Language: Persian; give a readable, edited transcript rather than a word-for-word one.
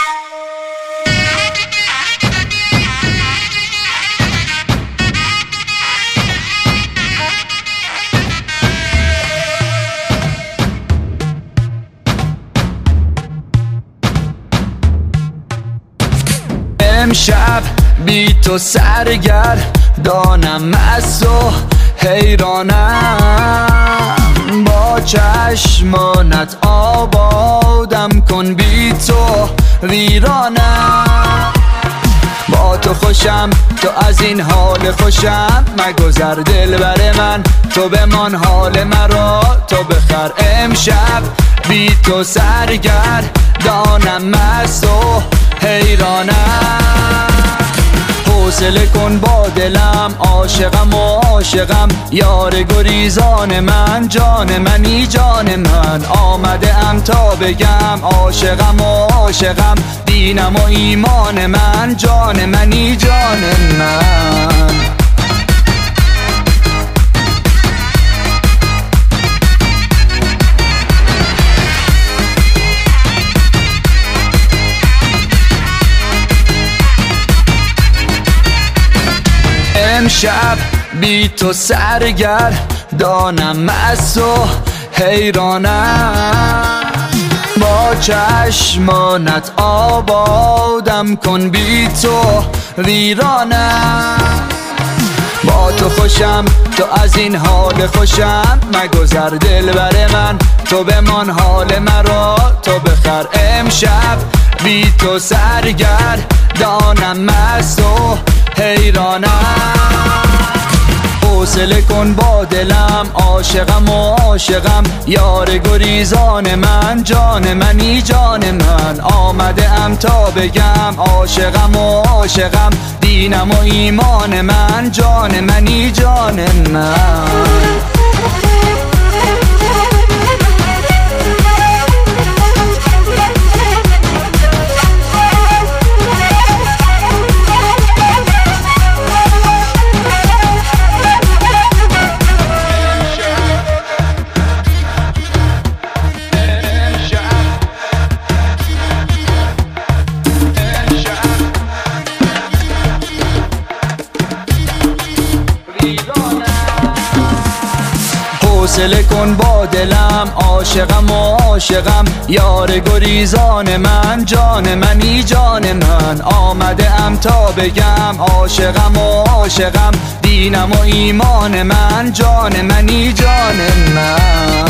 امشب بی تو سرگردانم، مست و حیرانم، با چشمانت آبادم کن، بی تو ویرانم. با تو خوشم، تو از این حال خوشم، مگذر دلبر من، تو بمان حال مرا تو بخر. امشب بی تو سرگردانم، مست و حیرانم. حوصله کن با دلم، عاشقم و عاشقم، یار گریزان من، جان منی جان من. آمده ام تا بگم عاشقم و عاشقم، دینم و ایمان من، جان منی جان من. امشب بی تو سرگردانم، مست و حیرانم، با چشمانت آبادم کن، بی تو ویرانم. با تو خوشم، تو از این حال خوشم، مگذر دلبر من، تو بمان حال مرا تو بخر. امشب بی تو سرگردانم، مست و حیرانم. حوصله کن با دلم، عاشقم و عاشقم، یار گریزان من، جان منی جان من. آمده ام تا بگم عاشقم و عاشقم، دینم و ایمان من، جان منی جان من. حوصله کن با دلم، عاشقم و عاشقم، یار گریزان من، جان منی جان من. آمده ام تا بگم عاشقم و عاشقم، دینم و ایمان من، جان منی جان من.